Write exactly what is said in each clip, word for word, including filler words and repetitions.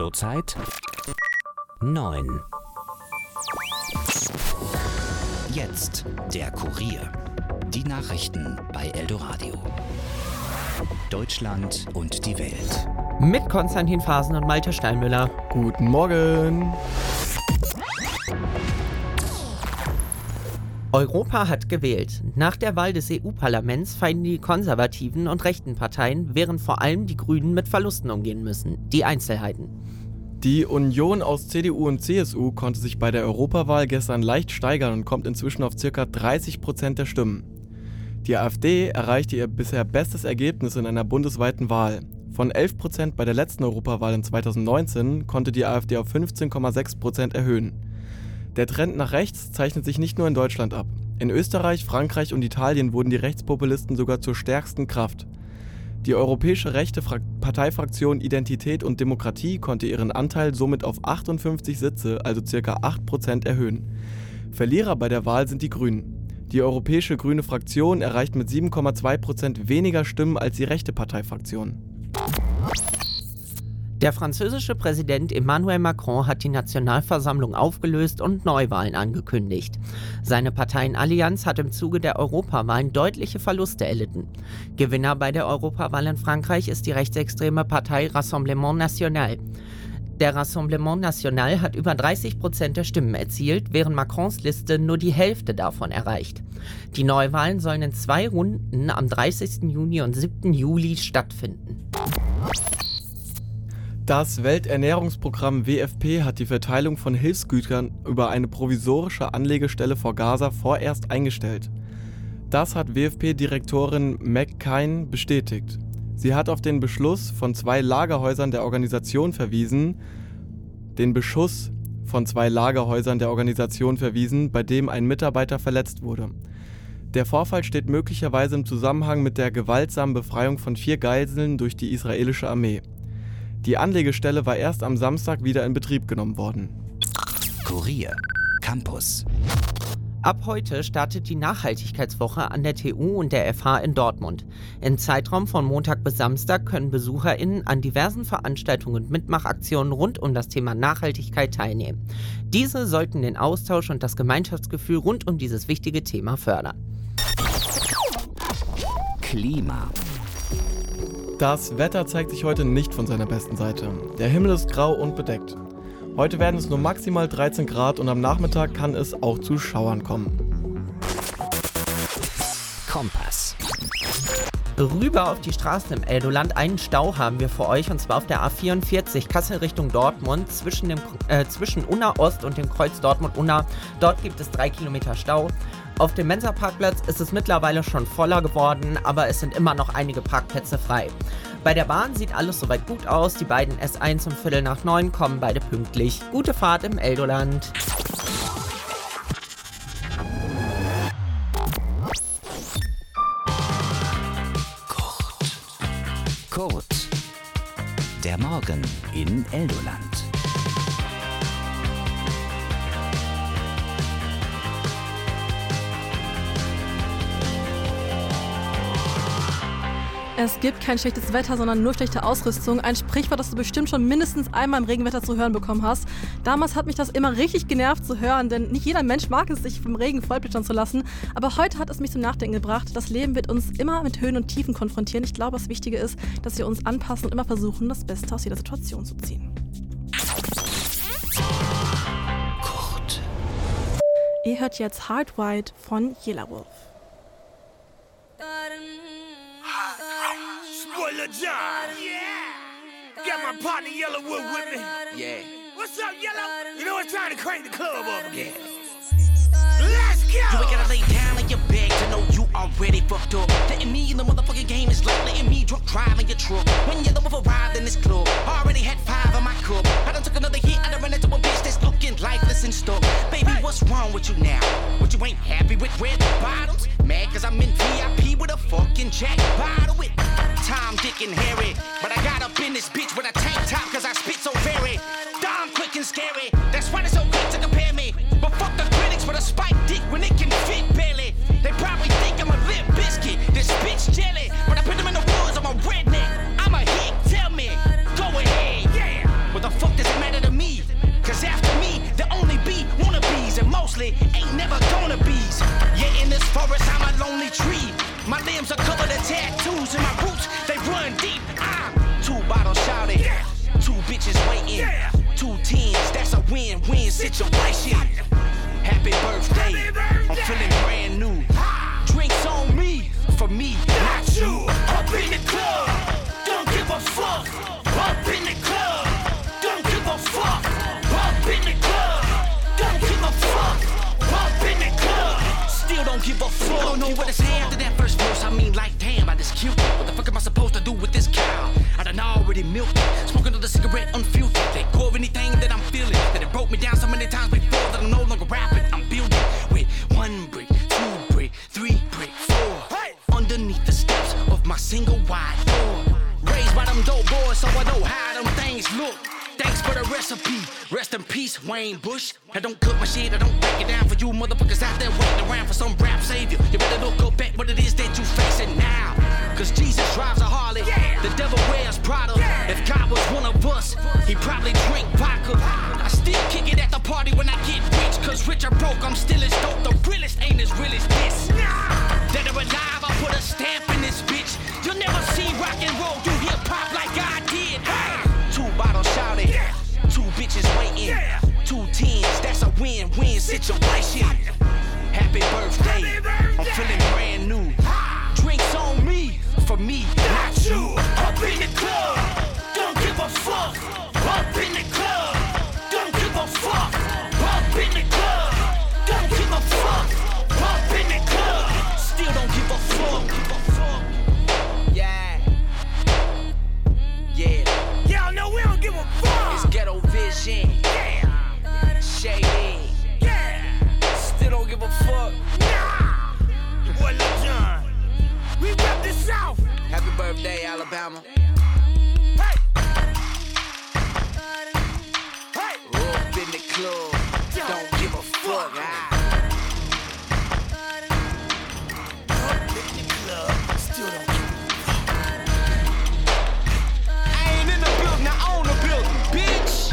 Zurzeit neun. Jetzt der Kurier. Die Nachrichten bei Eldoradio. Deutschland und die Welt. Mit Konstantin Fasen und Malte Steinmüller. Guten Morgen. Europa hat gewählt. Nach der Wahl des E U-Parlaments feiern die konservativen und rechten Parteien, während vor allem die Grünen mit Verlusten umgehen müssen. Die Einzelheiten. Die Union aus C D U und C S U konnte sich bei der Europawahl gestern leicht steigern und kommt inzwischen auf ca. dreißig Prozent der Stimmen. Die AfD erreichte ihr bisher bestes Ergebnis in einer bundesweiten Wahl. Von elf Prozent bei der letzten Europawahl in zweitausendneunzehn konnte die AfD auf fünfzehn Komma sechs Prozent erhöhen. Der Trend nach rechts zeichnet sich nicht nur in Deutschland ab. In Österreich, Frankreich und Italien wurden die Rechtspopulisten sogar zur stärksten Kraft. Die europäische rechte Fra- Parteifraktion Identität und Demokratie konnte ihren Anteil somit auf achtundfünfzig Sitze, also ca. acht Prozent, erhöhen. Verlierer bei der Wahl sind die Grünen. Die europäische grüne Fraktion erreicht mit sieben Komma zwei Prozent weniger Stimmen als die rechte Parteifraktion. Der französische Präsident Emmanuel Macron hat die Nationalversammlung aufgelöst und Neuwahlen angekündigt. Seine Parteienallianz hat im Zuge der Europawahlen deutliche Verluste erlitten. Gewinner bei der Europawahl in Frankreich ist die rechtsextreme Partei Rassemblement National. Der Rassemblement National hat über dreißig Prozent der Stimmen erzielt, während Macrons Liste nur die Hälfte davon erreicht. Die Neuwahlen sollen in zwei Runden am dreißigsten Juni und siebten Juli stattfinden. Das Welternährungsprogramm W F P hat die Verteilung von Hilfsgütern über eine provisorische Anlegestelle vor Gaza vorerst eingestellt. Das hat W F P-Direktorin McCain bestätigt. Sie hat auf den Beschluss von zwei Lagerhäusern der Organisation verwiesen, den Beschuss von zwei Lagerhäusern der Organisation verwiesen, bei dem ein Mitarbeiter verletzt wurde. Der Vorfall steht möglicherweise im Zusammenhang mit der gewaltsamen Befreiung von vier Geiseln durch die israelische Armee. Die Anlegestelle war erst am Samstag wieder in Betrieb genommen worden. Kurier Campus. Ab heute startet die Nachhaltigkeitswoche an der T U und der F H in Dortmund. Im Zeitraum von Montag bis Samstag können BesucherInnen an diversen Veranstaltungen und Mitmachaktionen rund um das Thema Nachhaltigkeit teilnehmen. Diese sollten den Austausch und das Gemeinschaftsgefühl rund um dieses wichtige Thema fördern. Klima. Das Wetter zeigt sich heute nicht von seiner besten Seite. Der Himmel ist grau und bedeckt. Heute werden es nur maximal dreizehn Grad und am Nachmittag kann es auch zu Schauern kommen. Kompass. Rüber auf die Straßen im Eldoland. Einen Stau haben wir für euch, und zwar auf der A vierundvierzig Kassel Richtung Dortmund zwischen, dem, äh, zwischen Unna Ost und dem Kreuz Dortmund-Unna. Dort gibt es drei Kilometer Stau. Auf dem Mensa-Parkplatz ist es mittlerweile schon voller geworden, aber es sind immer noch einige Parkplätze frei. Bei der Bahn sieht alles soweit gut aus. Die beiden S eins um Viertel nach neun kommen beide pünktlich. Gute Fahrt im Eldoland. Kurt. Der Morgen in Eldoland. Es gibt kein schlechtes Wetter, sondern nur schlechte Ausrüstung. Ein Sprichwort, das du bestimmt schon mindestens einmal im Regenwetter zu hören bekommen hast. Damals hat mich das immer richtig genervt zu hören, denn nicht jeder Mensch mag es, sich vom Regen vollplätschern zu lassen. Aber heute hat es mich zum Nachdenken gebracht. Das Leben wird uns immer mit Höhen und Tiefen konfrontieren. Ich glaube, das Wichtige ist, dass wir uns anpassen und immer versuchen, das Beste aus jeder Situation zu ziehen. Kurt. Ihr hört jetzt Hard White von Yellow Wolf. Spoiler John, yeah. Got my partner Yellowwood with me. Yeah. What's up, Yellow? You know it's time to crank the club up again. Let's go. You ain't gotta lay down on your bed to know you already fucked up. Letting me in the motherfucking game is like letting me drunk drive in your truck. When Yellow Wolf arrived in this club, already had five in my cup. I done took another hit, I done ran into a bitch that's looking lifeless and stuck. Baby, what's wrong with you now? What, you ain't happy with red bottoms? Mad cause I'm in V I P with a fucking jack bottle with Tom, Dick, and Harry. But I got up in this bitch with a tank top cause I spit so very dumb, quick, and scary. That's why it's so quick to compare me. But fuck the critics with a spike dick when it can fit barely. They probably think I'm a limp biscuit, this bitch jelly. When I put them in the woods, I'm a redneck. I'm a hit, tell me. Go ahead, yeah. What the fuck does situation. Happy birthday, I'm feeling brand new. Drinks on me, for me, not you. Up in the club, don't give a fuck. Up in the club, don't give a fuck. Up in the club, don't give a fuck. Up in the club, still don't give a fuck. I don't know what to say after that first verse. I mean, like, damn, I just cute. What the fuck am I supposed to do with this cow? I done already milked it. Smoking another cigarette unfiltered. Let go of anything that I'm feeling. That it broke me down so many times before that I'm no longer rapping. I'm building with one brick, two brick, three brick, four. Hey. Underneath the steps of my single wide door. Raised by them dope boys, so I know how them things look. Thanks for the recipe. Rest in peace, Wayne Bush. I don't cook my shit, I don't break it down for you motherfuckers out there waiting around for some rap savior. You better look up at what it is that you facing now. Cause Jesus drives a Harley, yeah. The devil wears Prada. Yeah. If God was one of us, he'd probably drink vodka. I still kick it at the party when I get rich. Cause rich or broke, I'm still as dope. The realest ain't as real as this. Nah. Dead or alive, I put a stamp in this bitch. You'll never see rock and roll do hip hop like I did. Hey. Two bottles shouting, yeah. Two bitches waiting, yeah. Two tens, that's a win-win situation. Happy birthday, Happy birthday. I'm feeling brand new. Drinks on me, for me, not you. Up in the club, don't give a fuck. Up in the club, don't give a fuck. Up in the club, don't give a fuck. Up in the club, still don't give a fuck. Yeah, yeah. Y'all know we don't give a fuck. It's Ghetto Vision. Yeah. Shady. Yeah. Still don't give a fuck. Nah. Your boy Lil Jon. We rep the South. Happy birthday, Alabama. Hey. Hey. Up in the club. Don't give a fuck. Ah. Up in the club. Still don't give a I ain't in the building, I own the building, bitch.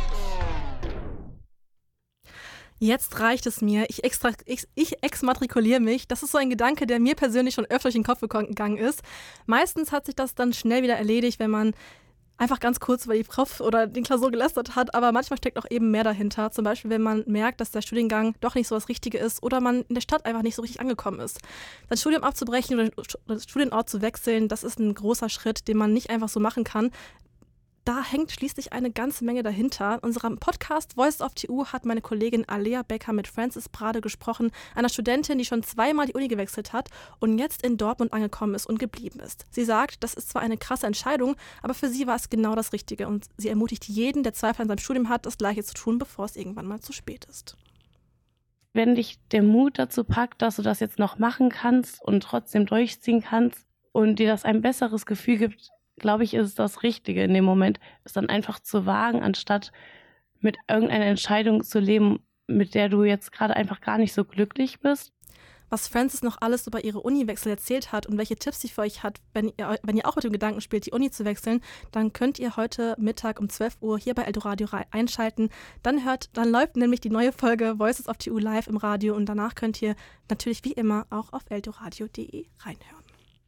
Jetzt reicht es mir. Ich, extra, ich, ich exmatrikuliere mich. Das ist so ein Gedanke, der mir persönlich schon öfter durch den Kopf gegangen ist. Meistens hat sich das dann schnell wieder erledigt, wenn man einfach ganz kurz über die Prof oder den Klausur gelästert hat. Aber manchmal steckt auch eben mehr dahinter. Zum Beispiel, wenn man merkt, dass der Studiengang doch nicht so das Richtige ist oder man in der Stadt einfach nicht so richtig angekommen ist. Das Studium abzubrechen oder den Studienort zu wechseln, das ist ein großer Schritt, den man nicht einfach so machen kann. Da hängt schließlich eine ganze Menge dahinter. In unserem Podcast Voices of T U hat meine Kollegin Alea Becker mit Frances Brade gesprochen, einer Studentin, die schon zweimal die Uni gewechselt hat und jetzt in Dortmund angekommen ist und geblieben ist. Sie sagt, das ist zwar eine krasse Entscheidung, aber für sie war es genau das Richtige und sie ermutigt jeden, der Zweifel an seinem Studium hat, das Gleiche zu tun, bevor es irgendwann mal zu spät ist. Wenn dich der Mut dazu packt, dass du das jetzt noch machen kannst und trotzdem durchziehen kannst und dir das ein besseres Gefühl gibt, glaube ich, ist es das Richtige in dem Moment, es dann einfach zu wagen, anstatt mit irgendeiner Entscheidung zu leben, mit der du jetzt gerade einfach gar nicht so glücklich bist. Was Frances noch alles über ihre Uniwechsel erzählt hat und welche Tipps sie für euch hat, wenn ihr, wenn ihr auch mit dem Gedanken spielt, die Uni zu wechseln, dann könnt ihr heute Mittag um zwölf Uhr hier bei Eldoradio einschalten. Dann hört, dann läuft nämlich die neue Folge Voices of T U live im Radio und danach könnt ihr natürlich wie immer auch auf eldoradio punkt de reinhören.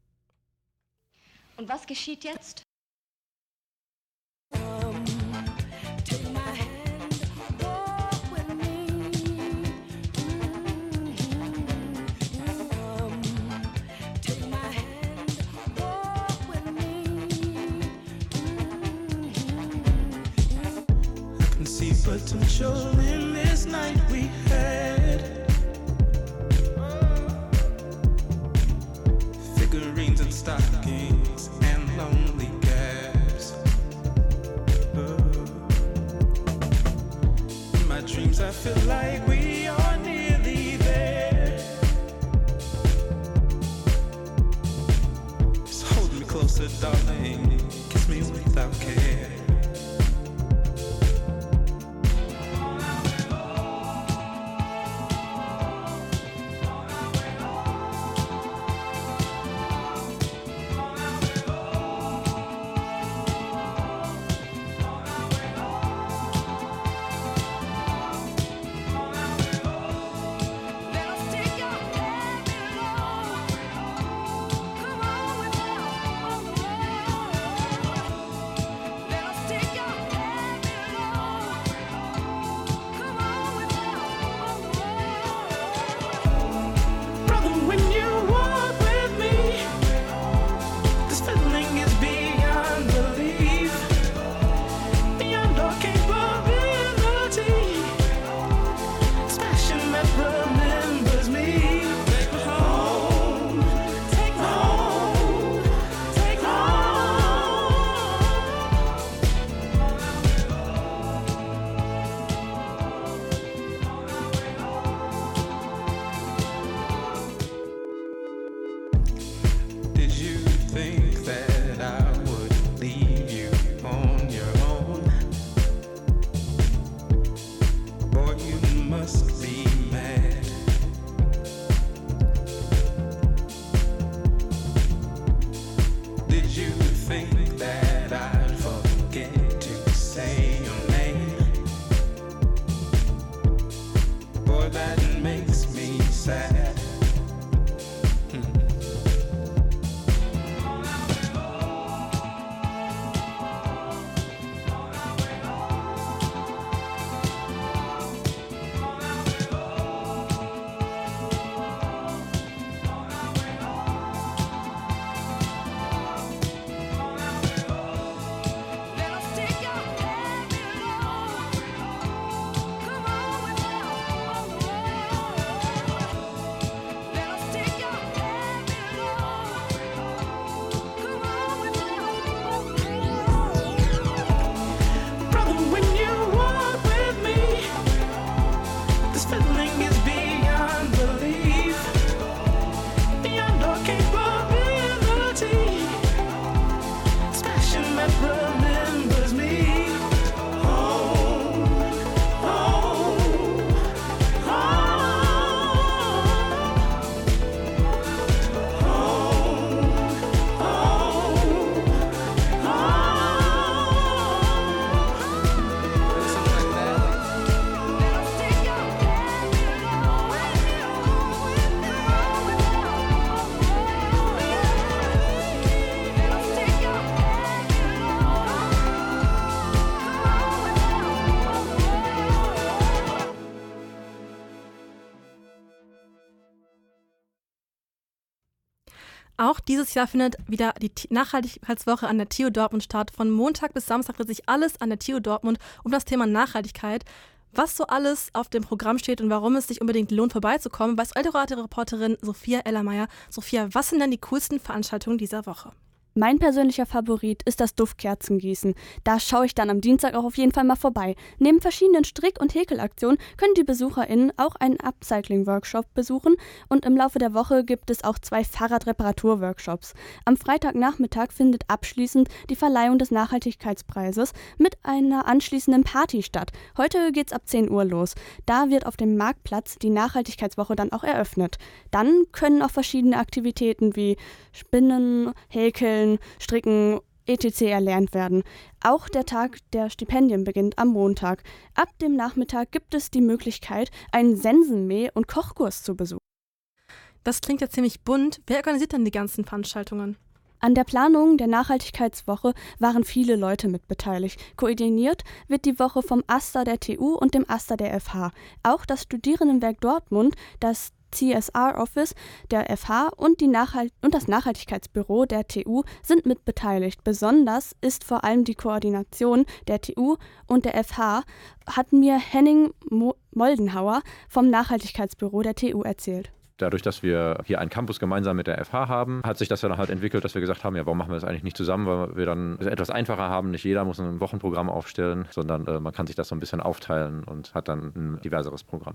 Und was geschieht jetzt? See potential in this night we had. Figurines and stockings and lonely gaps. Oh. In my dreams I feel like we are nearly there. Just hold me closer, darling. Kiss me without care. Auch dieses Jahr findet wieder die Nachhaltigkeitswoche an der T U Dortmund statt. Von Montag bis Samstag dreht sich alles an der T U Dortmund um das Thema Nachhaltigkeit. Was so alles auf dem Programm steht und warum es sich unbedingt lohnt, vorbeizukommen, weiß Eldorado-Reporterin Sophia Ellermeier. Sophia, was sind denn die coolsten Veranstaltungen dieser Woche? Mein persönlicher Favorit ist das Duftkerzengießen. Da schaue ich dann am Dienstag auch auf jeden Fall mal vorbei. Neben verschiedenen Strick- und Häkelaktionen können die BesucherInnen auch einen Upcycling-Workshop besuchen und im Laufe der Woche gibt es auch zwei Fahrradreparatur-Workshops. Am Freitagnachmittag findet abschließend die Verleihung des Nachhaltigkeitspreises mit einer anschließenden Party statt. Heute geht's ab zehn Uhr los. Da wird auf dem Marktplatz die Nachhaltigkeitswoche dann auch eröffnet. Dann können auch verschiedene Aktivitäten wie Spinnen, Häkeln, Stricken, et cetera erlernt werden. Auch der Tag der Stipendien beginnt am Montag. Ab dem Nachmittag gibt es die Möglichkeit, einen Sensenmäh- und Kochkurs zu besuchen. Das klingt ja ziemlich bunt. Wer organisiert denn die ganzen Veranstaltungen? An der Planung der Nachhaltigkeitswoche waren viele Leute mit beteiligt. Koordiniert wird die Woche vom AStA der T U und dem AStA der F H. Auch das Studierendenwerk Dortmund, das C S R-Office der F H und, die Nachhalt- und das Nachhaltigkeitsbüro der T U sind mit beteiligt. Besonders ist vor allem die Koordination der T U und der F H, hat mir Henning Mo- Moldenhauer vom Nachhaltigkeitsbüro der T U erzählt. Dadurch, dass wir hier einen Campus gemeinsam mit der F H haben, hat sich das dann halt entwickelt, dass wir gesagt haben, ja, warum machen wir das eigentlich nicht zusammen, weil wir dann es etwas einfacher haben. Nicht jeder muss ein Wochenprogramm aufstellen, sondern äh, man kann sich das so ein bisschen aufteilen und hat dann ein diverseres Programm.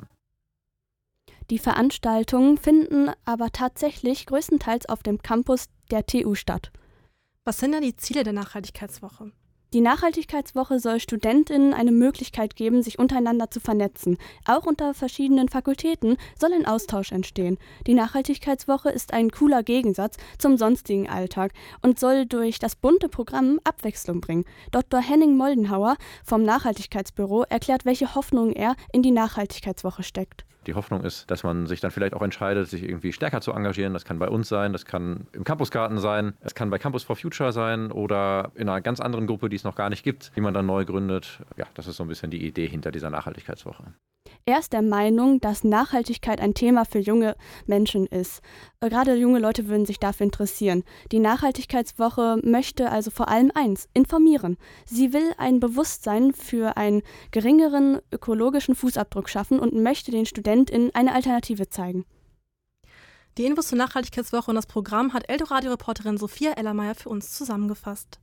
Die Veranstaltungen finden aber tatsächlich größtenteils auf dem Campus der T U statt. Was sind denn die Ziele der Nachhaltigkeitswoche? Die Nachhaltigkeitswoche soll StudentInnen eine Möglichkeit geben, sich untereinander zu vernetzen. Auch unter verschiedenen Fakultäten soll ein Austausch entstehen. Die Nachhaltigkeitswoche ist ein cooler Gegensatz zum sonstigen Alltag und soll durch das bunte Programm Abwechslung bringen. Doktor Henning Moldenhauer vom Nachhaltigkeitsbüro erklärt, welche Hoffnung er in die Nachhaltigkeitswoche steckt. Die Hoffnung ist, dass man sich dann vielleicht auch entscheidet, sich irgendwie stärker zu engagieren. Das kann bei uns sein, das kann im Campusgarten sein, es kann bei Campus for Future sein oder in einer ganz anderen Gruppe, die es noch gar nicht gibt, die man dann neu gründet. Ja, das ist so ein bisschen die Idee hinter dieser Nachhaltigkeitswoche. Er ist der Meinung, dass Nachhaltigkeit ein Thema für junge Menschen ist. Gerade junge Leute würden sich dafür interessieren. Die Nachhaltigkeitswoche möchte also vor allem eins, informieren. Sie will ein Bewusstsein für einen geringeren ökologischen Fußabdruck schaffen und möchte den StudentInnen eine Alternative zeigen. Die Infos zur Nachhaltigkeitswoche und das Programm hat Eldorado-Reporterin Sophia Ellermeier für uns zusammengefasst.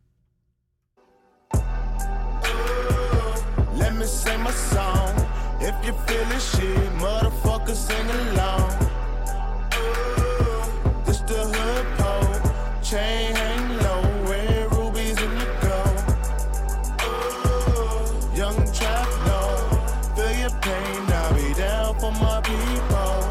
Let me sing my song. If you feel it, shit, motherfucker, sing along. This the hood pole, chain hang low, red rubies in the gold. Young trap low, feel your pain, I'll be down for my people.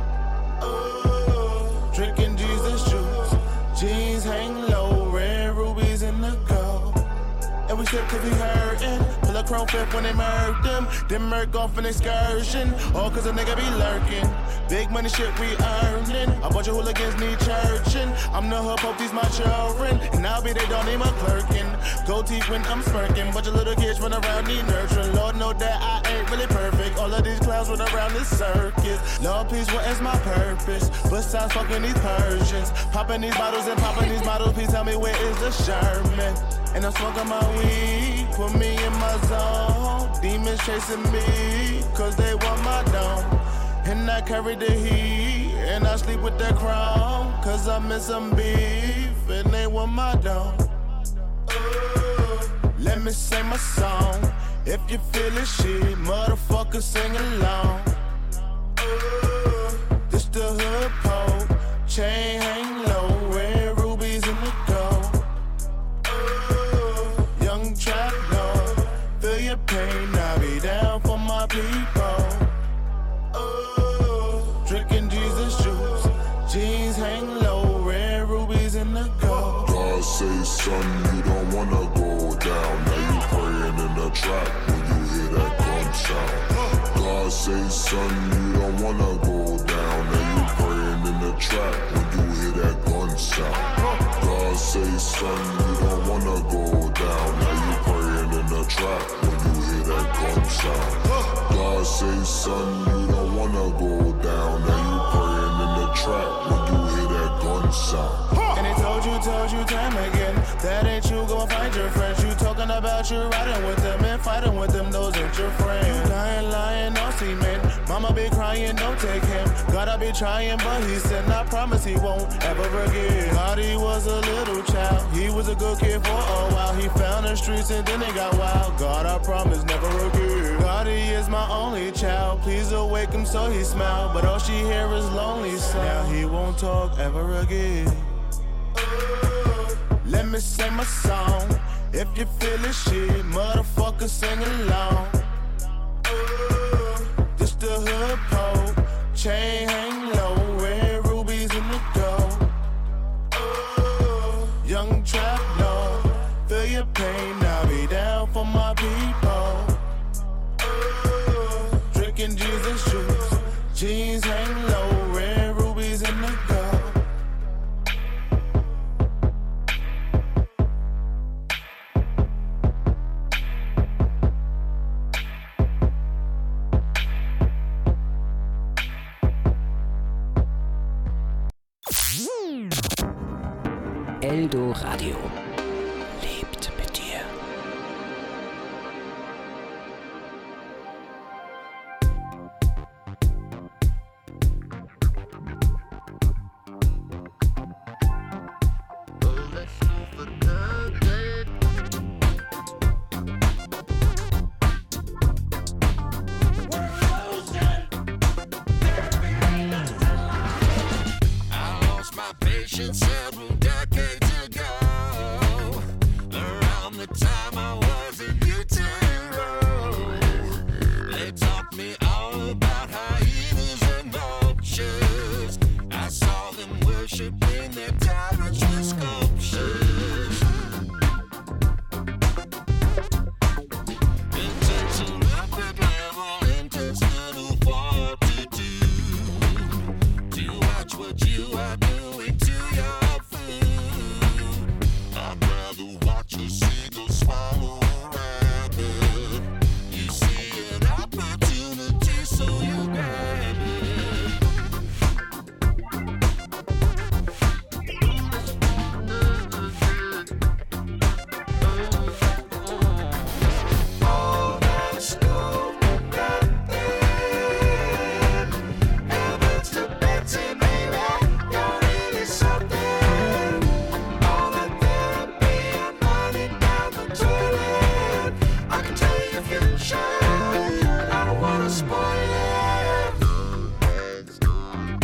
Drinking Jesus juice, jeans hang low, red rubies in the gold. And we sip cause we hurtin'. Pull a chrome fifth when they murk them. Then murk off an excursion. All cause a nigga be lurking. Big money shit we earnin'. A bunch of hooligans need churchin'. I'm the hood pope, these my children. And I'll be they don't need my clerkin'. Gold teeth when I'm smirking. Bunch of little kids run around need nurturing. Lord know that I ain't really perfect. All of these clowns run around this circus. Lord please, what is my purpose? Besides fucking these Persians. Popping these bottles and popping these models. Please tell me where is the Sherman? And I'm smoking my weed, put me in my zone. Demons chasing me, cause they want my dome. And I carry the heat, and I sleep with that crown. Cause I'm in some beef, and they want my dome. Let me sing my song. If you feel it, shit, motherfucker, sing along. This the hood pole, chain hang low, red rubies in the gold. Trap low, feel your pain, I'll be down for my people. Oh, drinking Jesus juice, jeans hang low, red rubies in the gold. God say, son, you don't wanna go down. Now you praying in the trap when you hear that gunshot. God say, son, you don't wanna go down. Now you praying in the trap when you hear that gunshot. God say, son, you don't wanna go down. Now you praying in the trap when you hear that gunshot. God say, son, you don't wanna go down. Now you praying in the trap when you hear that gunshot. with them, those ain't your friends. Lying, lying, no cement. Mama be crying, don't take him. Gotta be trying, but he said, I promise he won't ever forget. God, he was a little child. He was a good kid for a while. He found the streets and then it got wild. God, I promise never again. God, he is my only child. Please awake him so he smile. But all she hear is lonely sound. Now he won't talk ever again. Let me sing my song. If you feel this shit, motherfucker, sing along. This the hood pole, chain hang low, red rubies in the gold. Young trap lord, feel your pain, now be down for my people. Drinking Jesus juice, jeans hang low, red rubies in the gold. Eldo Radio lebt mit dir. I lost my patience several decades ago. Around the time I was in utero, they taught me all about hyenas and vultures. I saw them worshiping their tyrants with sculptures. Intellectual rapid level, intestinal fortitude. To watch what you are doing to your food. I'd rather watch a seagull swallow a rabbit. You see an opportunity, so you grab it. All that school for nothing. Heavens to Betsy, baby, you're really something. All the therapy and money down the toilet. I can tell you your future, and I don't wanna spoil it. Let's go.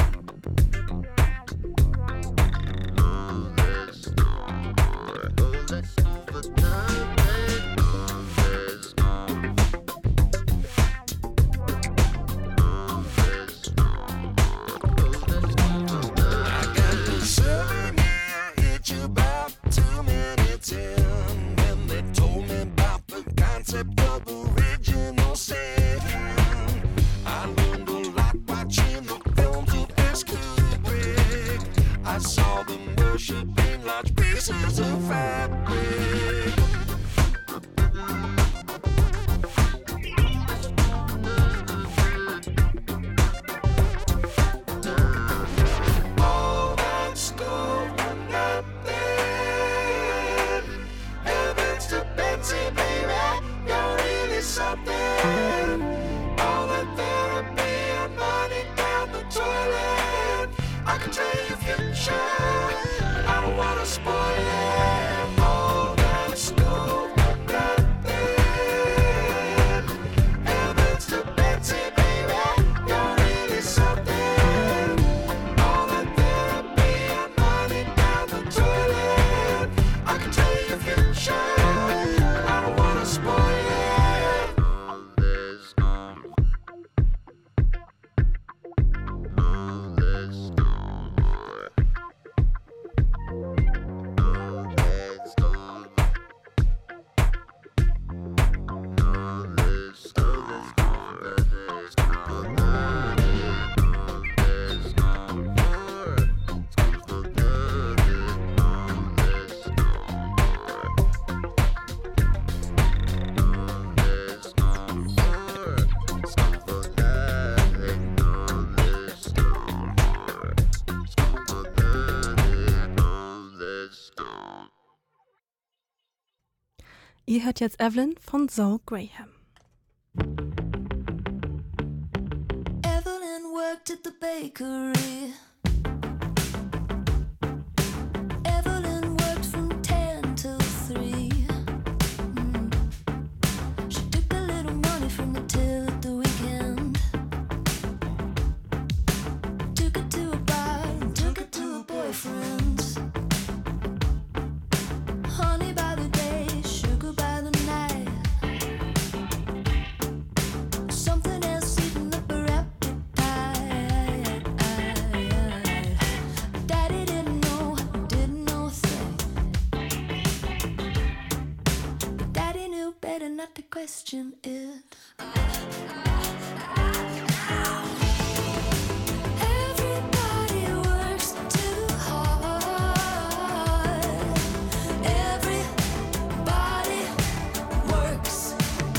Let's go. Let's go for nothing. Let's go. I got the seven here, it's about two minutes in, when they told me about the concept of original sin. I learned a lot watching the films of S. Kubrick. I saw them worshiping large pieces of fabric. All that school for nothing. Heavens to Betsy, baby, you're really something. All the therapy and money down the toilet. I can tell you your future, and I don't wanna spoil it. All that school for nothing. Heavens to Betsy, baby, you're really something. All the therapy and money down the toilet. I can tell you your future, and I don't wanna spoil it. Let's go. Let's go. Let's go. Let's go. Let's Ihr hört jetzt Evelyn von Zoe Graham. worked at the bakery. Evelyn worked from ten till three. Mm. She took a little money from the till at the weekend. Took it to a bar and took it to a boyfriend's. Honey by the day, sugar by the night. Something else eating up her appetite. Daddy didn't know, didn't know a thing. But Daddy knew better not to question it. Everybody works too hard. Everybody works.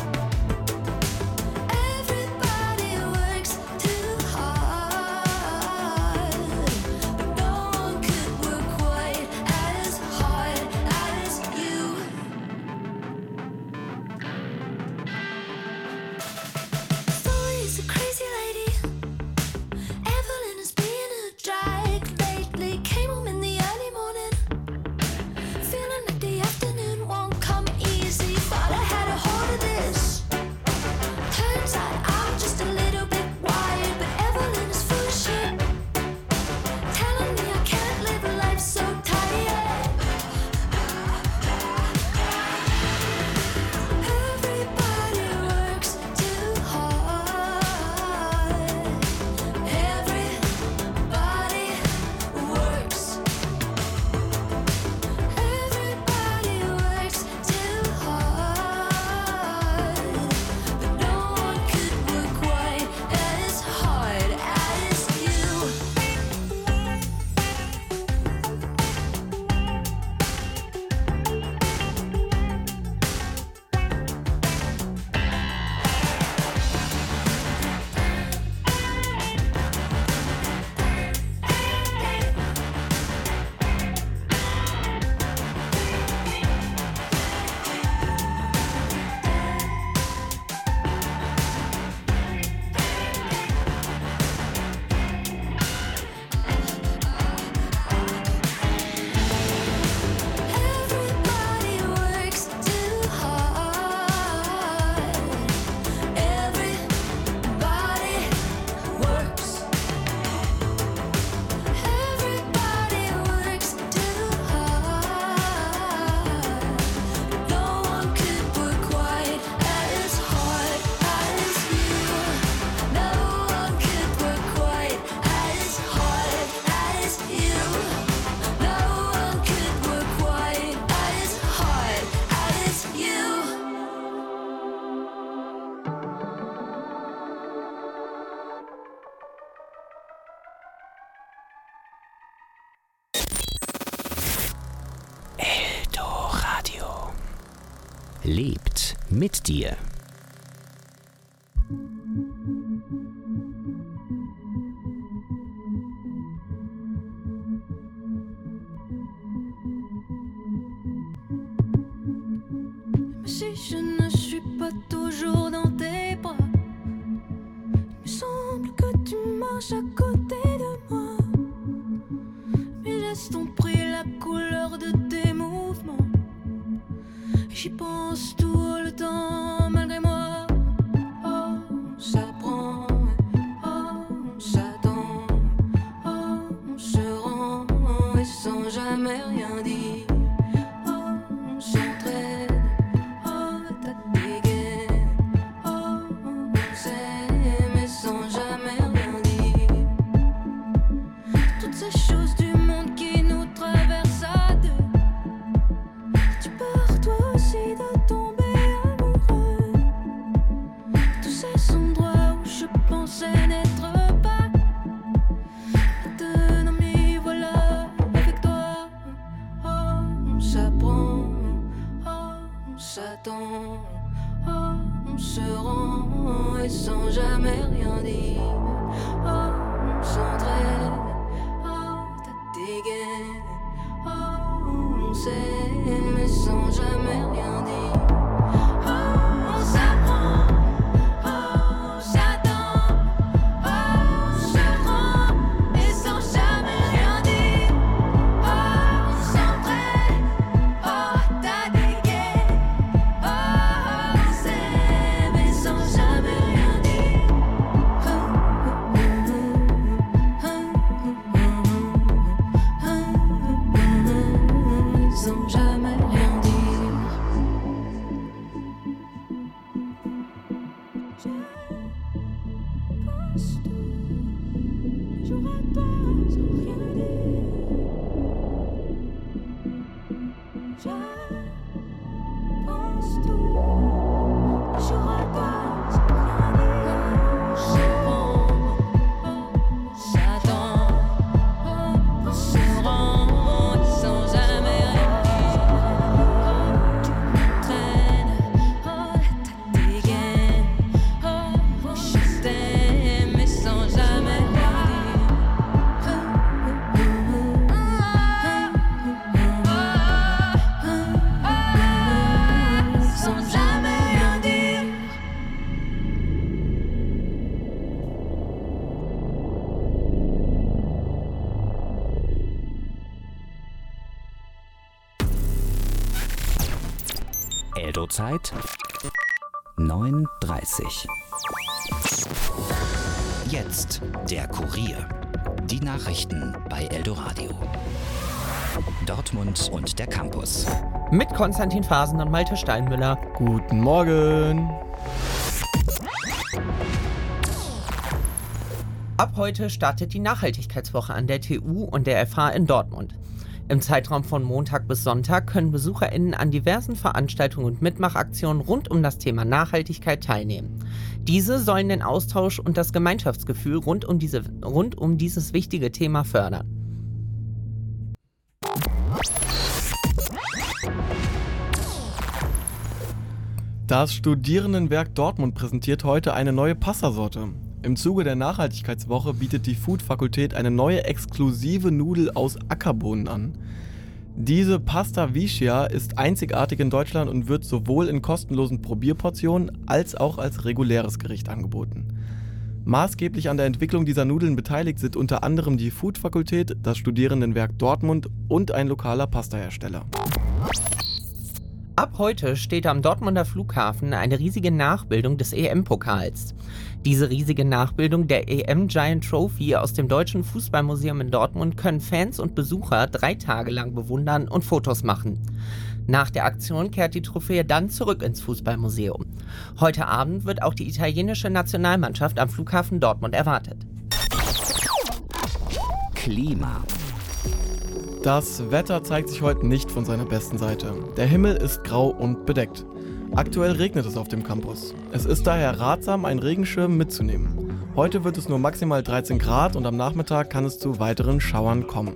Everybody works too hard. But no one could work quite as hard as you. Story's a crazy lady. Evelyn has been a drag lately. Came home in the early morning, feeling like the afternoon won't come easy. Thought I had a hold of this. Turns out I'm just a little bit wired, but Evelyn is full of shit, telling me I can't live a life so tired. Everybody works too hard. Everybody works. Everybody works too hard. But no one could work quite as hard as you. Everybody works too hard. Everybody works. Everybody works too hard. No one could work quite as hard as you. No one could work quite as hard as you. No one could work quite as hard as you. Eldoradio. Lebt mit dir. Mais si je ne suis pas toujours dans tes bras, il me semble que tu marches à côté de moi. Mes gestes ont pris la couleur de tes mouvements. J'y pense tout le temps malgré moi. Oh, ça prend, oh, ça tend, oh, on se rend et sans jamais rien dire. Oh, on s'entraîne, oh, t'as des gaines, oh, on s'aime et sans jamais rien dire. Toutes ces choses du monde qui nous traversent à deux. Tu pars toi aussi de tomber amoureux. Tous ces endroits où je pensais n'être pas. Maintenant m'y voilà avec toi. Oh, on s'apprend, oh, on s'attend, oh, on se rend et sans jamais rien dire. Oh, on s'entraîne, oh, t'as des gaines, oh, on s'aime mais sans jamais rien dire. Oh, on s'apprend, oh, on s'attend, oh, on se Eldo-Zeit neun Uhr dreißig. Jetzt der Kurier. Die Nachrichten bei Eldoradio. Dortmund und der Campus. Mit Konstantin Fasen und Malte Steinmüller. Guten Morgen. Ab heute startet die Nachhaltigkeitswoche an der T U und der F H in Dortmund. Im Zeitraum von Montag bis Sonntag können BesucherInnen an diversen Veranstaltungen und Mitmachaktionen rund um das Thema Nachhaltigkeit teilnehmen. Diese sollen den Austausch und das Gemeinschaftsgefühl rund um, diese, rund um dieses wichtige Thema fördern. Das Studierendenwerk Dortmund präsentiert heute eine neue Pastasorte. Im Zuge der Nachhaltigkeitswoche bietet die Food-Fakultät eine neue exklusive Nudel aus Ackerbohnen an. Diese Pasta Vicia ist einzigartig in Deutschland und wird sowohl in kostenlosen Probierportionen als auch als reguläres Gericht angeboten. Maßgeblich an der Entwicklung dieser Nudeln beteiligt sind unter anderem die Food-Fakultät, das Studierendenwerk Dortmund und ein lokaler Pastahersteller. Ab heute steht am Dortmunder Flughafen eine riesige Nachbildung des E M-Pokals. Diese riesige Nachbildung der E M Giant Trophy aus dem Deutschen Fußballmuseum in Dortmund können Fans und Besucher drei Tage lang bewundern und Fotos machen. Nach der Aktion kehrt die Trophäe dann zurück ins Fußballmuseum. Heute Abend wird auch die italienische Nationalmannschaft am Flughafen Dortmund erwartet. Klima. Das Wetter zeigt sich heute nicht von seiner besten Seite. Der Himmel ist grau und bedeckt. Aktuell regnet es auf dem Campus. Es ist daher ratsam, einen Regenschirm mitzunehmen. Heute wird es nur maximal dreizehn Grad und am Nachmittag kann es zu weiteren Schauern kommen.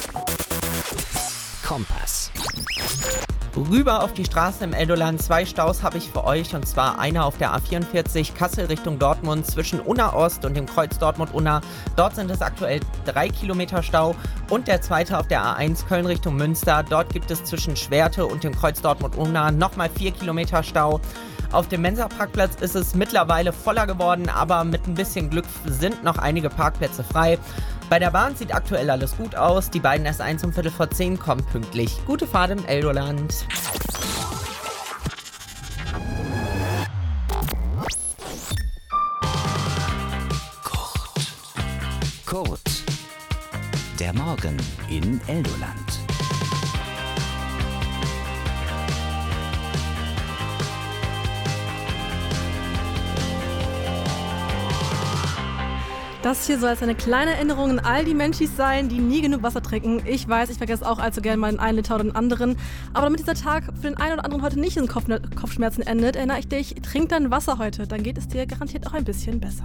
Kompass. Rüber auf die Straßen im Eldoland. Zwei Staus habe ich für euch, und zwar einer auf der A vierundvierzig Kassel Richtung Dortmund zwischen Unna Ost und dem Kreuz Dortmund-Unna. Dort sind es aktuell drei Kilometer Stau. Und der zweite auf der A eins Köln Richtung Münster. Dort gibt es zwischen Schwerte und dem Kreuz Dortmund-Unna nochmal vier Kilometer Stau. Auf dem Mensa-Parkplatz ist es mittlerweile voller geworden, aber mit ein bisschen Glück sind noch einige Parkplätze frei. Bei der Bahn sieht aktuell alles gut aus. Die beiden S eins um Viertel vor zehn kommen pünktlich. Gute Fahrt im Eldoland. Kurt. Kurt. Der Morgen in Eldoland. Das hier soll jetzt eine kleine Erinnerung an all die Menschis sein, die nie genug Wasser trinken. Ich weiß, ich vergesse auch allzu gerne mal den einen Liter oder den anderen. Aber damit dieser Tag für den einen oder anderen heute nicht in Kopf- Kopfschmerzen endet, erinnere ich dich, trink dein Wasser heute. Dann geht es dir garantiert auch ein bisschen besser.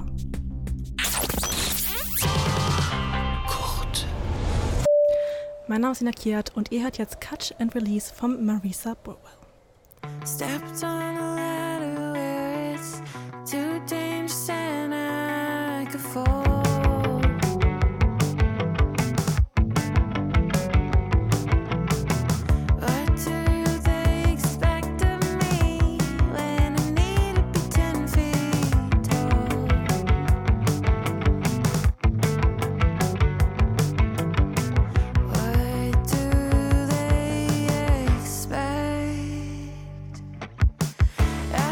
Kurt. Mein Name ist Ina Kiert und ihr hört jetzt Catch and Release von Marisa Burwell. Stepped on a ladder where it's too dangerous and I could fall. What do they expect of me when I need to be ten feet tall? What do they expect?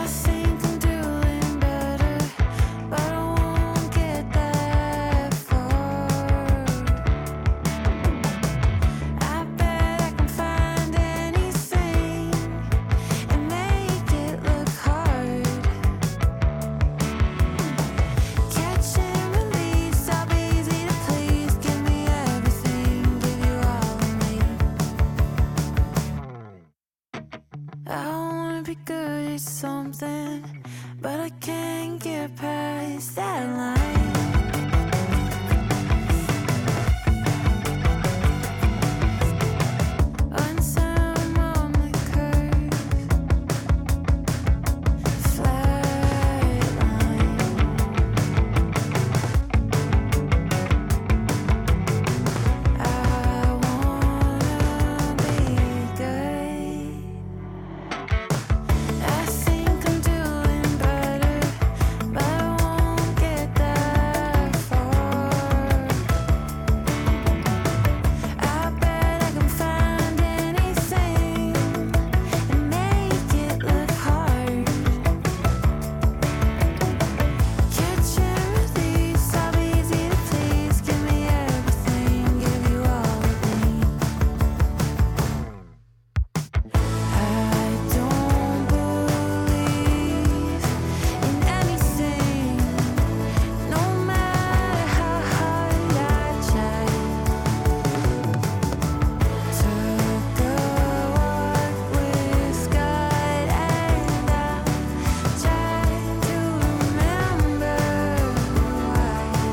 get past that line. Once I'm on the curve, flat line. I wanna be good. I think I'm doing better, but I won't get that far. I bet I can find anything and make it look hard. Catch and release, I'll be easy to please. Give me everything, give you all of me. I don't believe in anything, no matter how hard I try. Took a walk with God and I tried to remember why.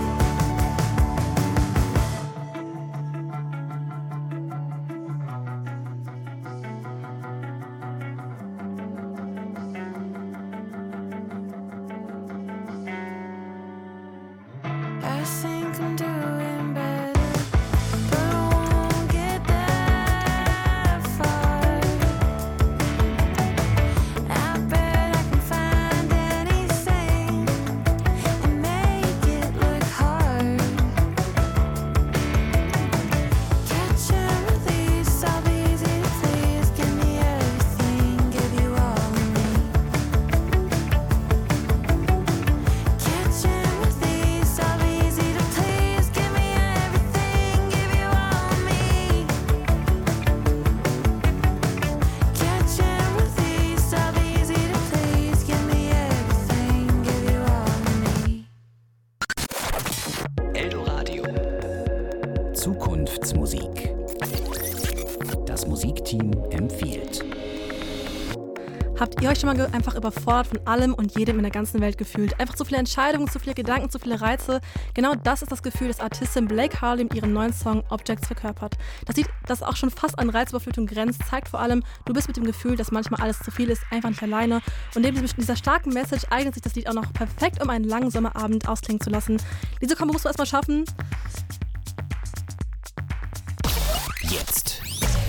I think I'm doing better, but I won't get that far. I bet I can find anything and make it look hard. Catch and release, I'll be easy to please. Give me everything, give you all of me. Catch and release, I'll be easy to please. Give me everything, give you all of me. Catch and release, I'll be easy to please. Give me everything, give you all of me. Eldoradio. Zukunftsmusik. Das Musikteam empfiehlt. Habt ihr euch schon mal ge- einfach überfordert von allem und jedem in der ganzen Welt gefühlt? Einfach zu viele Entscheidungen, zu viele Gedanken, zu viele Reize. Genau das ist das Gefühl, das Artistin Blake Harley mit ihrem neuen Song Objects verkörpert. Das Lied, das auch schon fast an Reizüberflutung grenzt, zeigt vor allem, du bist mit dem Gefühl, dass manchmal alles zu viel ist, einfach nicht alleine. Und neben diesem- dieser starken Message eignet sich das Lied auch noch perfekt, um einen langen Sommerabend ausklingen zu lassen. Diese Kombo musst du erstmal schaffen. Jetzt.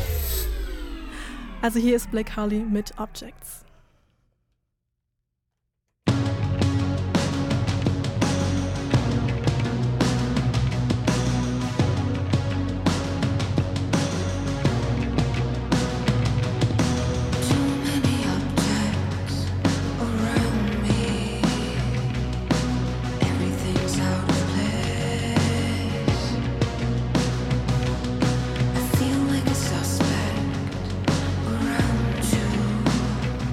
Also hier ist Blake Harley mit Objects. Too many objects around me. Everything's out of place. I feel like a suspect around you.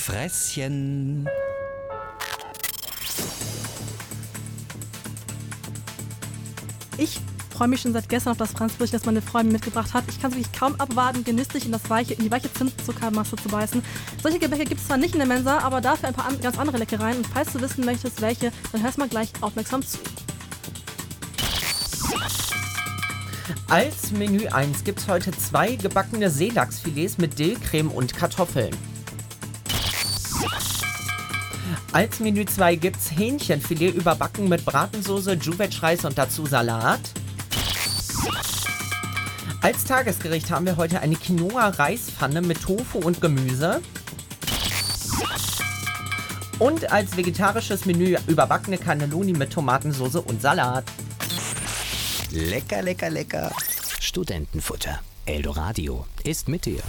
Fresschen. Ich freue mich schon seit gestern auf das Franzbrötchen, das meine Freundin mitgebracht hat. Ich kann es wirklich kaum abwarten, genüsslich in, das weiche, in die weiche Zimtzuckermasse zu beißen. Solche Gebäcke gibt es zwar nicht in der Mensa, aber dafür ein paar an, ganz andere Leckereien. Und falls du wissen möchtest, welche, dann hörst mal gleich aufmerksam zu. Als Menü eins gibt es heute zwei gebackene Seelachsfilets mit Dillcreme und Kartoffeln. Als Menü zwei gibt es Hähnchenfilet überbacken mit Bratensoße, Juvetsch-Reis und dazu Salat. Als Tagesgericht haben wir heute eine Quinoa-Reispfanne mit Tofu und Gemüse. Und als vegetarisches Menü überbackene Cannelloni mit Tomatensoße und Salat. Lecker, lecker, lecker. Studentenfutter. Eldoradio ist mit dir.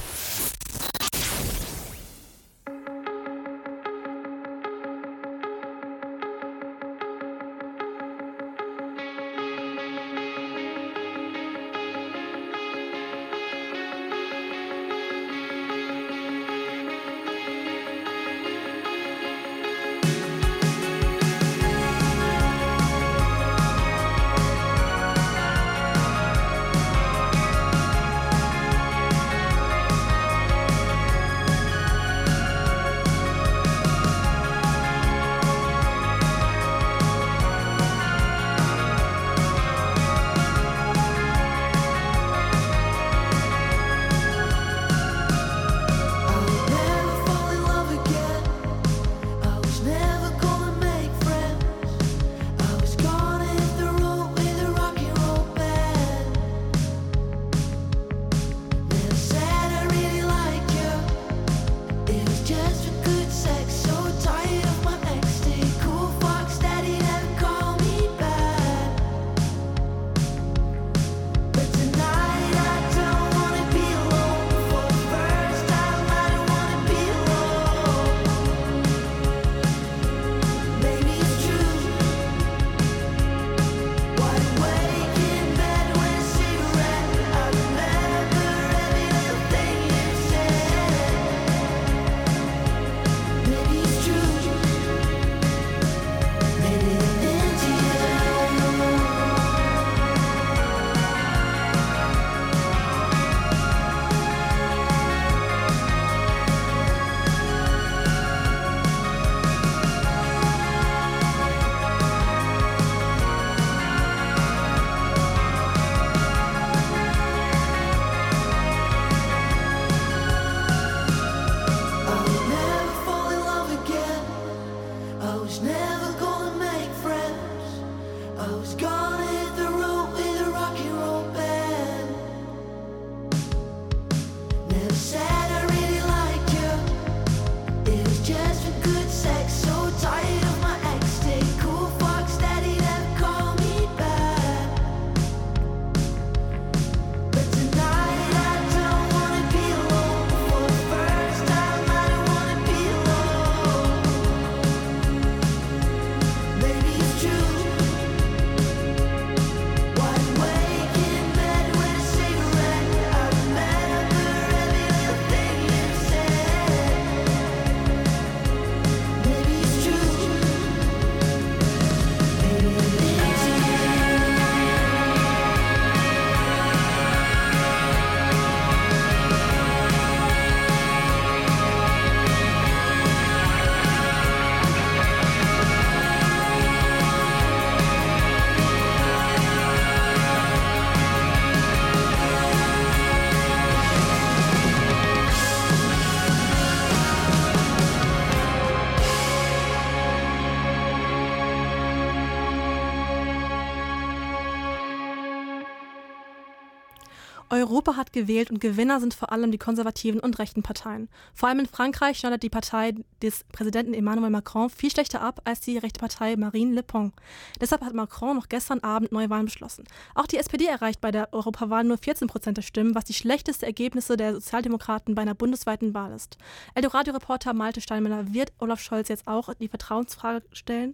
Europa hat gewählt und Gewinner sind vor allem die konservativen und rechten Parteien. Vor allem in Frankreich schneidet die Partei des Präsidenten Emmanuel Macron viel schlechter ab als die rechte Partei Marine Le Pen. Deshalb hat Macron noch gestern Abend Neuwahlen beschlossen. Auch die S P D erreicht bei der Europawahl nur vierzehn Prozent der Stimmen, was die schlechteste Ergebnisse der Sozialdemokraten bei einer bundesweiten Wahl ist. Eldoradio-Reporter Malte Steinmüller, wird Olaf Scholz jetzt auch die Vertrauensfrage stellen?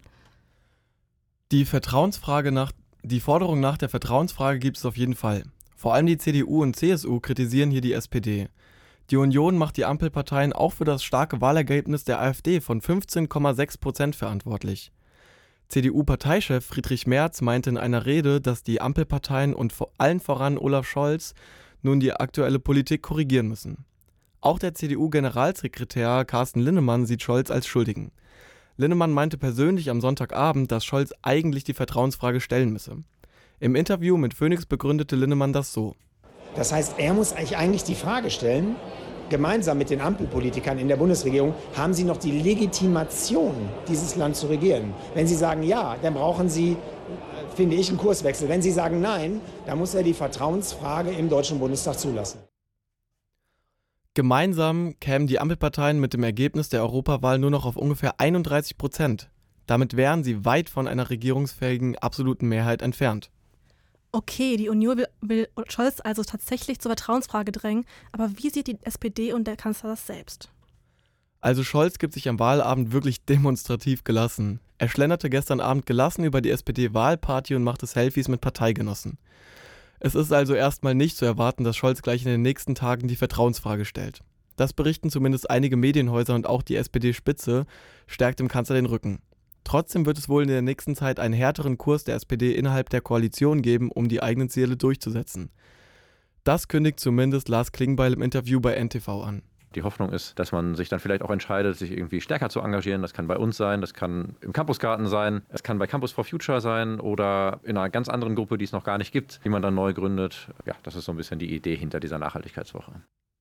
Die Vertrauensfrage nach, die Forderung nach der Vertrauensfrage gibt es auf jeden Fall. Vor allem die C D U und C S U kritisieren hier die S P D. Die Union macht die Ampelparteien auch für das starke Wahlergebnis der AfD von fünfzehn Komma sechs Prozent verantwortlich. C D U-Parteichef Friedrich Merz meinte in einer Rede, dass die Ampelparteien und vor allen voran Olaf Scholz nun die aktuelle Politik korrigieren müssen. Auch der C D U-Generalsekretär Carsten Linnemann sieht Scholz als Schuldigen. Linnemann meinte persönlich am Sonntagabend, dass Scholz eigentlich die Vertrauensfrage stellen müsse. Im Interview mit Phoenix begründete Linnemann das so. Das heißt, er muss eigentlich die Frage stellen, gemeinsam mit den Ampelpolitikern in der Bundesregierung, haben Sie noch die Legitimation, dieses Land zu regieren? Wenn Sie sagen ja, dann brauchen Sie, finde ich, einen Kurswechsel. Wenn Sie sagen nein, dann muss er die Vertrauensfrage im Deutschen Bundestag zulassen. Gemeinsam kämen die Ampelparteien mit dem Ergebnis der Europawahl nur noch auf ungefähr einunddreißig Prozent. Damit wären sie weit von einer regierungsfähigen absoluten Mehrheit entfernt. Okay, die Union will, will Scholz also tatsächlich zur Vertrauensfrage drängen, aber wie sieht die S P D und der Kanzler das selbst? Also Scholz gibt sich am Wahlabend wirklich demonstrativ gelassen. Er schlenderte gestern Abend gelassen über die S P D-Wahlparty und machte Selfies mit Parteigenossen. Es ist also erstmal nicht zu erwarten, dass Scholz gleich in den nächsten Tagen die Vertrauensfrage stellt. Das berichten zumindest einige Medienhäuser und auch die S P D-Spitze stärkt dem Kanzler den Rücken. Trotzdem wird es wohl in der nächsten Zeit einen härteren Kurs der S P D innerhalb der Koalition geben, um die eigenen Ziele durchzusetzen. Das kündigt zumindest Lars Klingbeil im Interview bei N T V an. Die Hoffnung ist, dass man sich dann vielleicht auch entscheidet, sich irgendwie stärker zu engagieren. Das kann bei uns sein, das kann im Campusgarten sein, es kann bei Campus for Future sein oder in einer ganz anderen Gruppe, die es noch gar nicht gibt, die man dann neu gründet. Ja, das ist so ein bisschen die Idee hinter dieser Nachhaltigkeitswoche.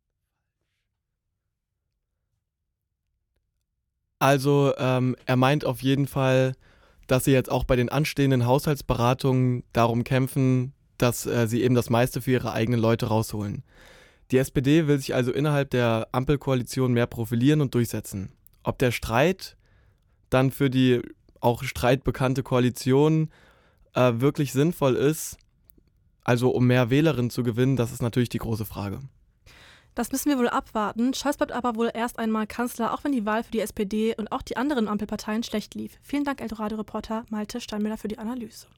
Also ähm, er meint auf jeden Fall, dass sie jetzt auch bei den anstehenden Haushaltsberatungen darum kämpfen, dass äh, sie eben das meiste für ihre eigenen Leute rausholen. Die S P D will sich also innerhalb der Ampelkoalition mehr profilieren und durchsetzen. Ob der Streit dann für die auch streitbekannte Koalition äh, wirklich sinnvoll ist, also um mehr Wählerinnen zu gewinnen, das ist natürlich die große Frage. Das müssen wir wohl abwarten. Scholz bleibt aber wohl erst einmal Kanzler, auch wenn die Wahl für die S P D und auch die anderen Ampelparteien schlecht lief. Vielen Dank, Eldorado-Reporter Malte Steinmüller, für die Analyse.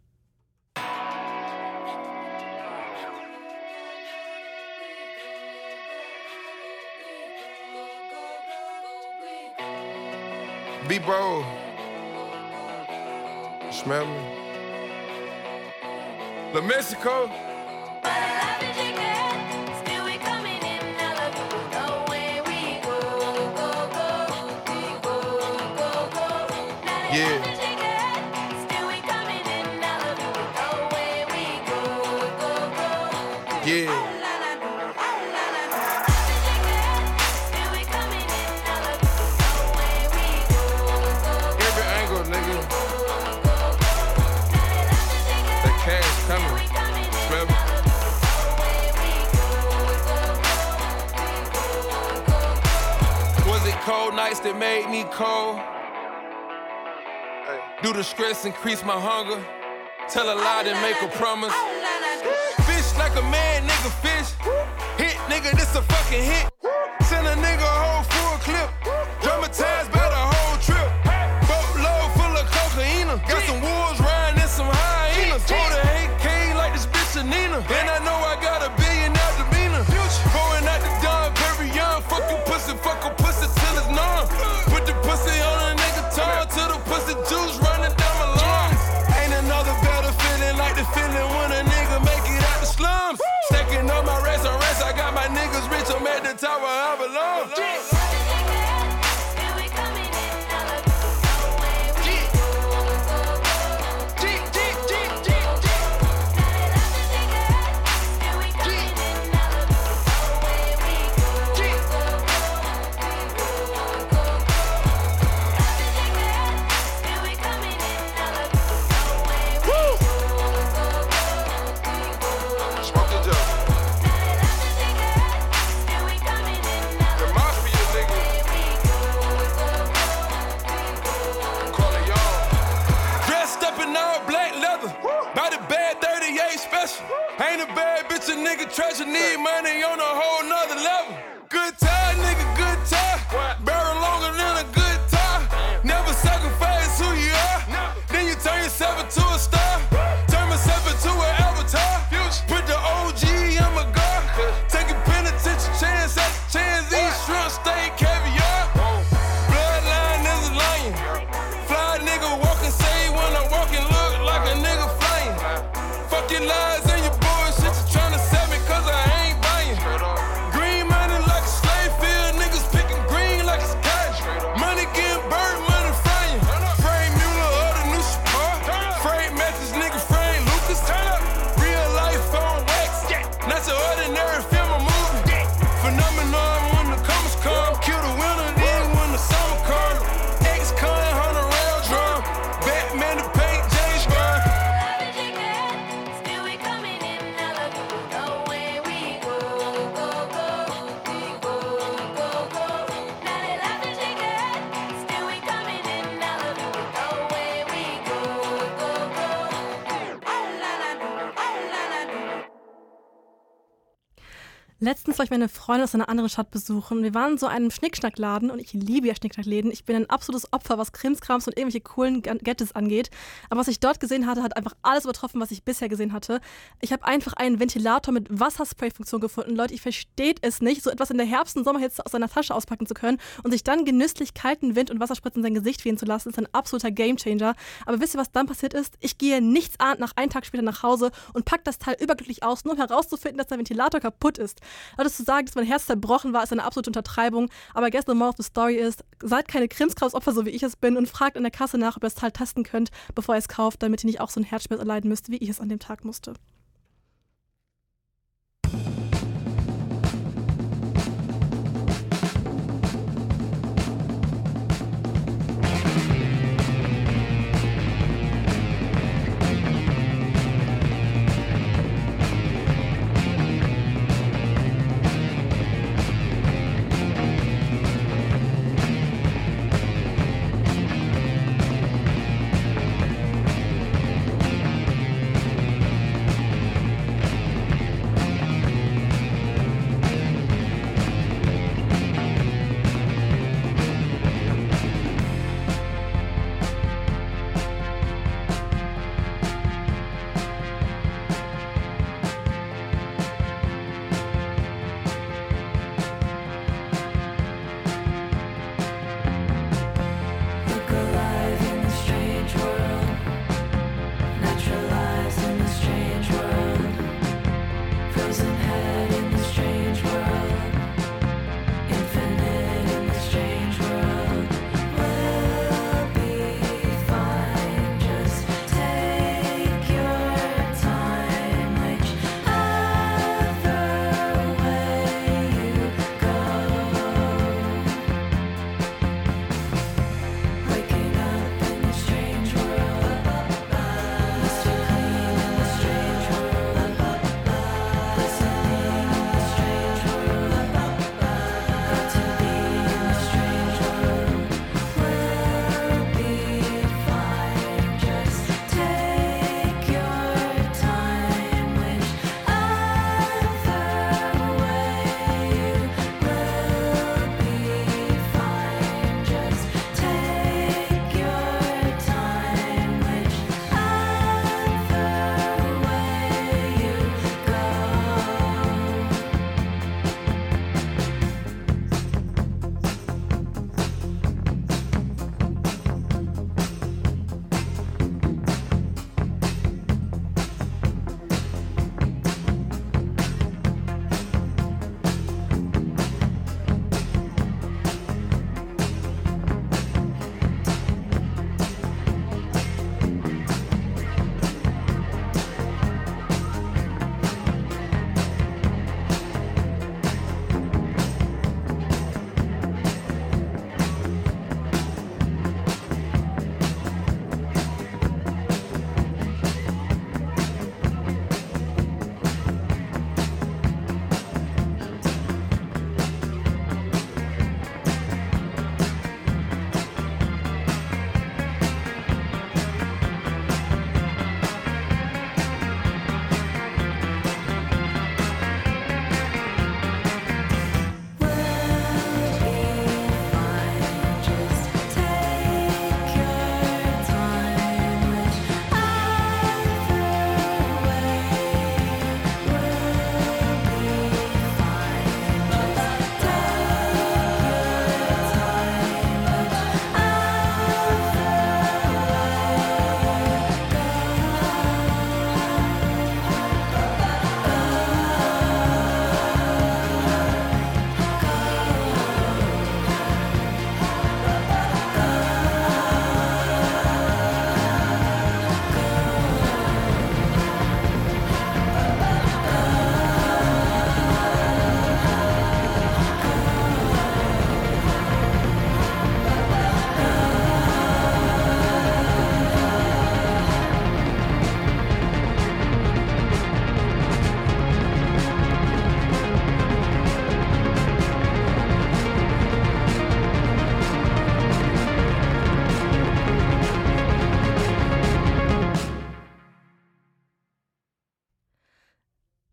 Be bold. Smell me. La Mexico. Yeah. Yeah. Every angle, nigga. The cash coming. Smell me. Was it cold nights that made me cold? Do the stress increase my hunger? Tell a lie, then make a promise. Fish like a man, nigga, fish. Hit, nigga, this a fucking hit. Send a nigga a whole full clip. Dramatized by the whole trip. Boatload full of cocaine. Got some wolves riding and some hyenas. Told her, hey, K, like this bitch Nina. And I know I got a billion out demeanor. Going out the dog, very young. Fuck you pussy, fuck a pussy till it's numb. Put the pussy on a nigga tongue till the pussy juice running down my lungs. Ain't another better feeling like the feeling when a nigga make it out the slums. Stacking up my rest on rest, I got my niggas rich, I'm at the top where I belong. Ain't a bad bitch, a nigga treasure, need money on a whole nother level. Good time, nigga, good time. Barrel longer than a good time. Never sacrifice who you are. Then you turn yourself into a star. Turn myself into an avatar. Put the O G on my guard. Taking penitentiary chance after chance Letztens war ich meine Freundin aus einer anderen Stadt besuchen. Wir waren in so einem Schnickschnackladen und ich liebe ja Schnickschnackläden. Ich bin ein absolutes Opfer, was Krimskrams und irgendwelche coolen Gadgets angeht. Aber was ich dort gesehen hatte, hat einfach alles übertroffen, was ich bisher gesehen hatte. Ich habe einfach einen Ventilator mit Wasserspray-Funktion gefunden. Leute, ich verstehe es nicht, so etwas in der Herbst- und Sommerhitze aus seiner Tasche auspacken zu können und sich dann genüsslich kalten Wind und Wasserspritzen in sein Gesicht wehen zu lassen, ist ein absoluter Gamechanger. Aber wisst ihr, was dann passiert ist? Ich gehe nichts ahnt nach einem Tag später nach Hause und packe das Teil überglücklich aus, nur um herauszufinden, dass der Ventilator kaputt ist. Also zu sagen, dass mein Herz zerbrochen war, ist eine absolute Untertreibung. Aber I guess the moral of the story ist, seid keine Krimskrams-Opfer, so wie ich es bin, und fragt an der Kasse nach, ob ihr das Teil testen könnt, bevor ihr es kauft, damit ihr nicht auch so einen Herzschmerz erleiden müsst, wie ich es an dem Tag musste.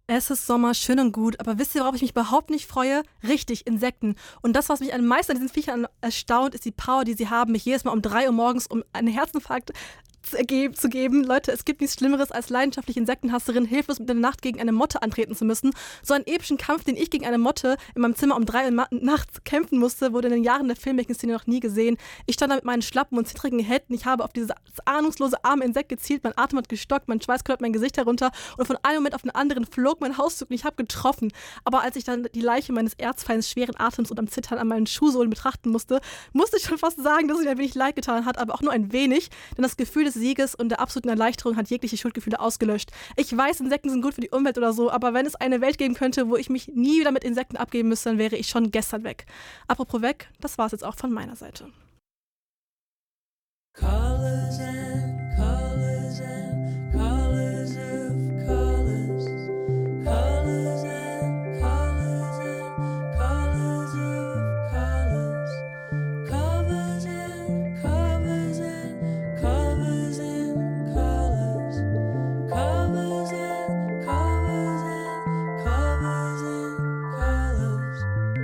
Es ist Sommer, schön und gut, aber wisst ihr, worauf ich mich überhaupt nicht freue? Richtig, Insekten. Und das, was mich am meisten an diesen Viechern erstaunt, ist die Power, die sie haben, mich jedes Mal um drei Uhr morgens um einen Herzinfarkt zu geben. Leute, es gibt nichts Schlimmeres, als leidenschaftliche Insektenhasserin hilflos mit der Nacht gegen eine Motte antreten zu müssen. So einen epischen Kampf, den ich gegen eine Motte in meinem Zimmer um drei Uhr ma- nachts kämpfen musste, wurde in den Jahren der Filmmaking-Szene noch nie gesehen. Ich stand da mit meinen schlappen und zittrigen Händen. Ich habe auf dieses ahnungslose arme Insekt gezielt. Mein Atem hat gestockt, mein Schweiß klopft mein Gesicht herunter und von einem Moment auf den anderen flog mein Hauszug und ich habe getroffen. Aber als ich dann die Leiche meines Erzfeinds schweren Atems und am Zittern an meinen Schuhsohlen betrachten musste, musste ich schon fast sagen, dass es mir ein wenig leid getan hat, aber auch nur ein wenig, denn das Gefühl des Sieges und der absoluten Erleichterung hat jegliche Schuldgefühle ausgelöscht. Ich weiß, Insekten sind gut für die Umwelt oder so, aber wenn es eine Welt geben könnte, wo ich mich nie wieder mit Insekten abgeben müsste, dann wäre ich schon gestern weg. Apropos weg, das war es jetzt auch von meiner Seite. Colors and colors and colors of colors. Colors and colors and colors of colors. Covers and covers and covers and colors. Covers and covers and covers and colors.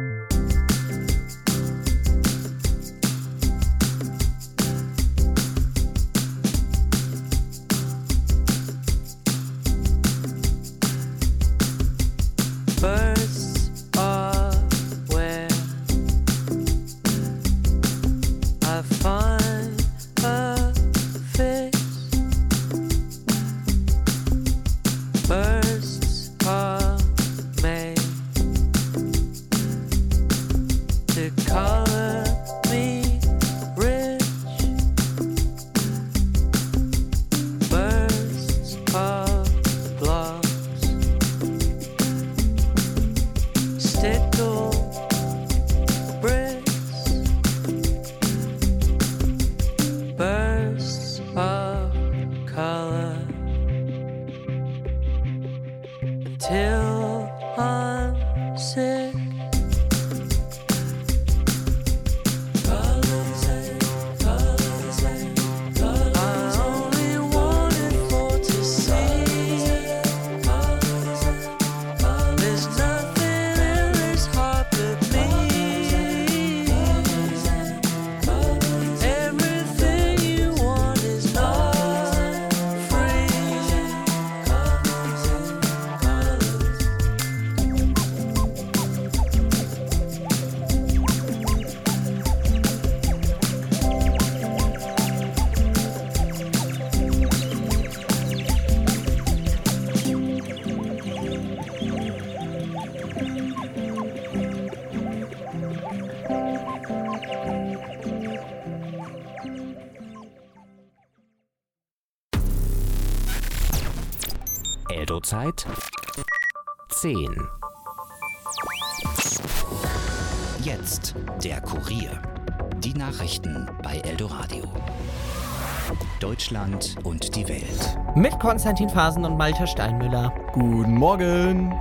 Birds are where I find a fish. Birds are made to color me rich. Birds are blocks. Stickle bricks, bursts of color until I'm sick. Colors and colors and colors. I only wanted for to see. There's nothing in this heart but me. Everything you want is not free. Eldo-Zeit zehn. Jetzt der Kurier. Die Nachrichten bei Eldoradio. Deutschland und die Welt. Mit Konstantin Fasen und Malte Steinmüller. Guten Morgen.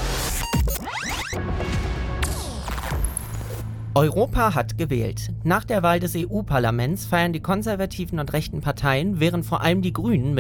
Europa hat gewählt. Nach der Wahl des E U-Parlaments feiern die konservativen und rechten Parteien, während vor allem die Grünen mit